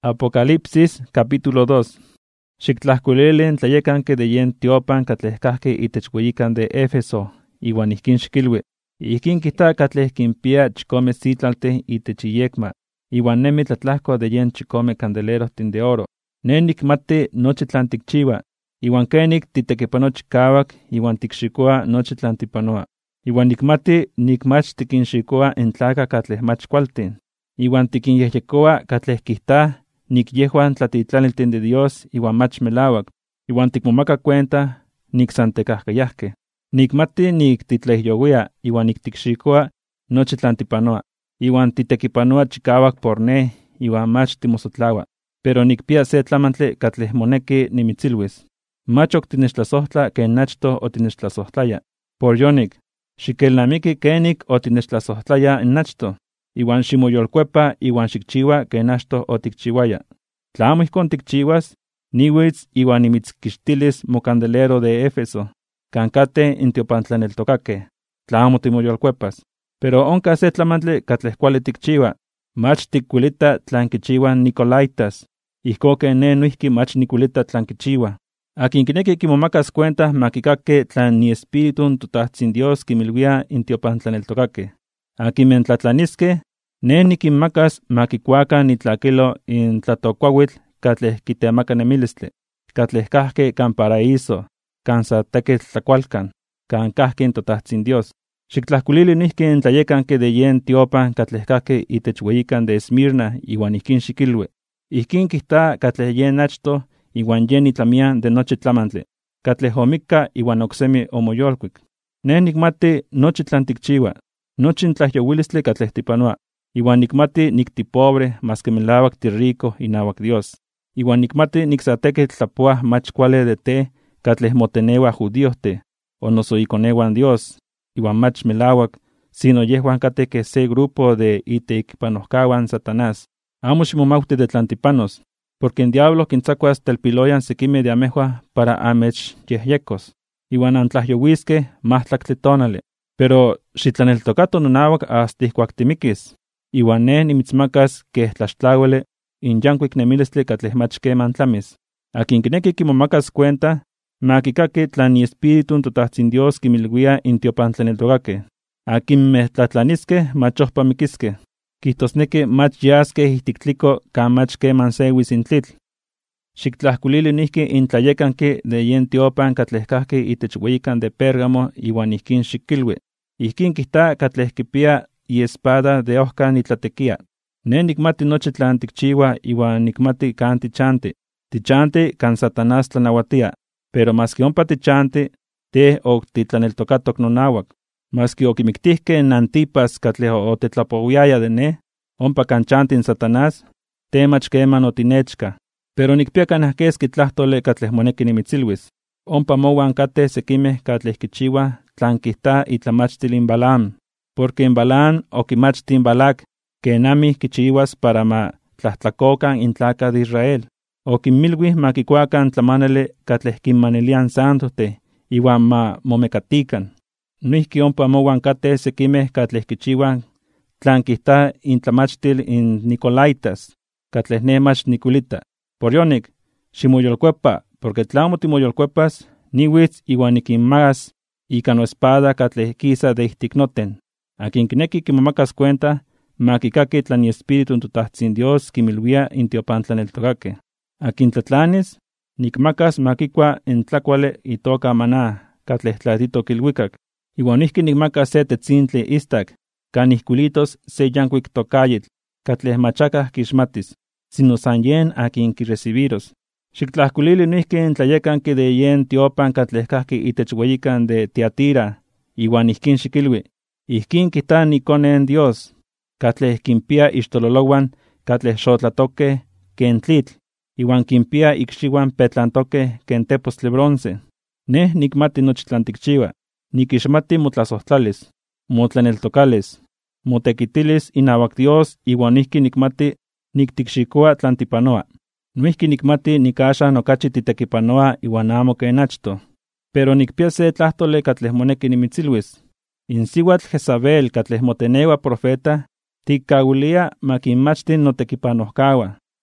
Apocalipsis capítulo 2. Xiktlajkuilili tlayekanki de yen tiopan katleh kahki itech weyikan de Éfeso, iwan ihkin xikilui. Ihkin kijta katleh kinpia chikome sitlalteh itech iyekma, iwan nemi tlatlahko de yen chikome candelerojtin de oro. Ne nikmati nochi tlan tikchiua, iwan kenik titekipano chikawak, iwan tikxikoa nochi tlan tipanoa. Iwan nikmati nikmach tikinxikoa in tlaka katleh mach kualtin, iwan tikinyehyekoa katleh kijta nik yehuan tlatitlaniltin de Dios iwan mach melawak, iwan tikmomaka cuenta nik san tekahkayahkeh. Nikmati nik titlaijyowia iwan nik tikxikoa nochi tlan tipanoa, iwan titekipanoa chikawak por ne iwan mach timosotlawa. Pero nikpia se tlamantli katleh moneki nimitzilwis. Mach ok tinechtlasohtla ken achtoh otinechtlasohtlaya. Por yonik, xikelnamiki kenik otinechtlasohtlaya in achtoh, iwan ximoyolkuepa iwan xikchiua ken achtoh otikchiuaya. Tla amo ijkon tikchiuas, niuitz iwan nimitzkixtilis mocandelero de Éfeso, kan kateh in tiopantlaneltokakeh, tla amo timoyolkuepas. Pero onka se tlamantli katleh kuali tikchiua, mach tikkuilita tlan kichiuah Nicolaitas, ijkon ken ne noihki mach nikuilita tlan kichiua. Akin kineki kimomakas cuenta makikaki tlan ni Espíritu toTahtzin Dios kimilwia in tiopantlaneltokakeh. Akinmen tlatlaniskeh, ne nikinmakas makikuakan itlakilo in tlatokuauitl katleh kitemaka nemilistli, katleh kahki kan paraíso, kan sa tekitl tlakualkan, kan kahki in toTahtzin Dios. Xiktlajkuilili nihki in tlayekanki de yen tiopan katleh kahki itech weyikan de Esmirna iwan ihkin xikilui. Ihkin kijta katleh yen achtoh iwan yen itlamian de nochi tlamantli, katleh omikka iwan oksemi omoyolkuik. Ne nikmati nochi tlan tikchiua, nochi in tlajyowilistli katleh tipanoa, iwan nikmati nik tipobre maski melawak tirrico inawak Dios. Iwan nikmati nik sa tekitl tlapoah mach kuali de te katleh moteneuah judiohteh, o noso ikonewan Dios, iwan mach melawak, sino yehuan kateh keh se grupo de iteikpanohkawan Satanás. Amo ximomauti de tlan tipanos, porque in diablo kintzakuas telpiloyan sekimeh de amehua para amechyejyekos, iwan antlajyowiskeh mahtlaktli tonali. Pero xitlaneltokato nonawak hasta ijkuak timikis, iwan ne nimitzmakas keh tlaxtlauili in yankuik nemilistli katleh mach keman tlamis. Akin kineki kimomakas cuenta, makikaki tlan ni Espíritu toTahtzin Dios kimilwia in tiopantlaneltokakeh. Akinmeh tlatlaniskeh mach ohpa mikiskeh, kihtosneki mach yaskeh ijtik tliko kan mach keman sewis in tlitl. Xiktlajkuilili nihki in tlayekanki de yen tiopan katleh kahki itech weyikan de Pérgamo iwan ihkin xikilui. Ihkin kijta katleh kipia iespada de ohkan itlatekia. Ne nikmati nochi tlan tikchiua iwan nikmati kan tichanti. Tichanti kan Satanás tlanawatia, pero maski ompa tichanti, te ok titlaneltokatok nonawak. Maski okimiktihkeh in Antipas katleh otetlapowiaya de ne, ompa kan chanti in Satanás, te mach keman otinechka. Pero nikpia kanah keski tlahtoli katleh moneki nimitzilwis. Ompa mowan kateh sekimeh katleh kichiuah tlan kijta itlamachtil in Balaam, porque in Balaam okimachti in Balac kenamih kichiuas para ma tlahtlakokan in tlakah de Israel. Okinmilwih ma kikuakan tlamanali katleh kinmanilian santohteh iwan ma momekatikan. Noihki ompa mowan kateh sekimeh katleh kichiuah tlan kijta in tlamachtil in Nicolaitas, katleh ne mach nikuilita. Por yonik, ximoyolkuepa, porque tla amo timoyolkuepas, niuitz iwan nikinmagas ika noespada katleh kisa de ijtik noten. Akin kineki kimomakas cuenta, makikaki tlan ni Espíritu toTahtzin Dios kimilwia in tiopantlaneltokakeh. Akin tlatlanis, nikmakas makikua in tlakuali itoka maná, katleh tlaatitok ilwikak, iwan ihki nikmakas se tetzintli istak, kan ihkuilitos se yankuik tokayitl, katleh machakah kixmatis, sino san yen akin kirecibiros. Xiktlajkuilili nihki in tlayekanki de yen tiopan katleh kahki itech weyikan de Tiatira, iwan ihkin xikilui. Ihkin kijta nikonen Dios, katleh kinpia ixtololowan katleh xotlatokeh ken tlitl, iwan kinpia ikxiuan petlantokeh ken tepostli bronce. Ne nikmati nochi tlan tikchiua, nikixmati motlasohtlalis, motlaneltokalis, motekitilis inawak Dios, iwan ihki nikmati niktikxikoa tlan tipanoa. Noihki nikmati nikaxan okachi titekipanoa iwan amo ken achtoh. Pero nikpia se tlahtoli katleh moneki nimitzilwis. In siuatl Jezabel katleh moteneua profeta, tikkauilia makinmachti notekipanohkaua,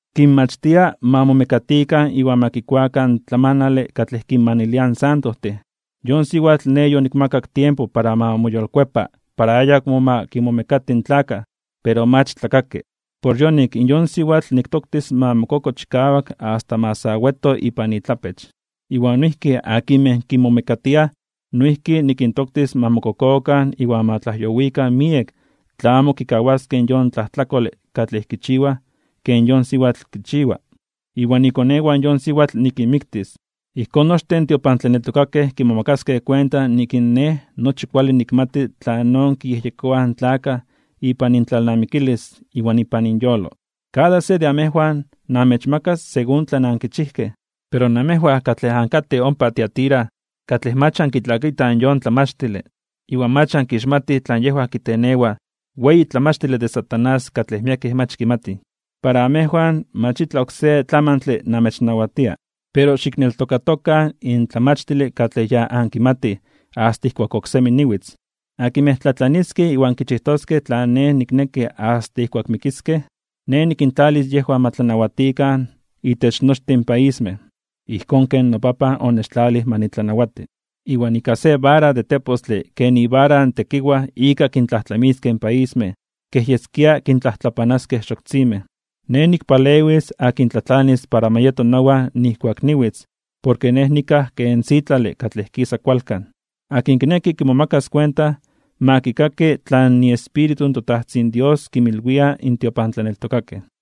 Kinmachtia ma momekatikan iwan ma kikuakan tlamanali katlej kinmanilian santohteh. Yon siuatl ne yonikmakak tiempo para ma moyolkuepa, para ayakmo ma kimomekatin tlakah, pero mach tlakaki. Por yonik yon siuatl niktoktis ma mokoko chikawak hasta ma saueto ipan itlapech. Iwan noihki akinmeh kimomekatiah, noihki nikintoktis ma mokokokan iwan ma tlajyowikan miek, tlamo kikawaskeh yon tlajtlakoli katlej kichiuah, ken yon siuatl kichiua. Iwan ikonewan yon siuatl nikinmiktis. Ijkon nochten tiopantlaneltokakeh kimomakaskeh cuenta nikin nej nochi kuali nikmati tlanon kiyejyekoaj tlakah ipan intlalnamikilis iwan ipan inyolo. Cada se de amejwan namechmakas según tlan ankichijkeh, pero namejwah katlej ankateh ompa Tiatira, katlej mach ankitlakitaj yon tlamachtili, iwan mach ankixmatih tlan yejwah kitenewah, weyi tlamachtili de Satanás katlej miakeh mach kimatih. Para amejwan mach itla okse tlamantli namechnauatia, pero xikneltokatokan in tlamachtili katlej ya ankimatih hasta ijkuak oksemi niuitz. Akinmeh tlatlaniskeh iwan kichihtoskeh tlan ne nikneki hasta ijkuak mikiskeh, ne nikintlalis yejwan ma tlanauatikan itech nochtin paísmeh, ijkon ken nopapa onechtlalih ma nitlanauati. Iwan ika se vara de tepostli ken ivara tekiuah ika kintlajtlamiskeh in paísmeh, keh yeskia kintlajtlapanaskeh xoktzimeh. Ne nikpalewis akin tlatlanis para ma yeto noua nijkuak niuitz, porque neh nikah ken sitlali katlej kisa kualkan. Akin kineki kimomakas cuenta, ma kikaki tlan ni Espíritu Totajtzin Dios kimilwia in tiopantlaneltokakeh.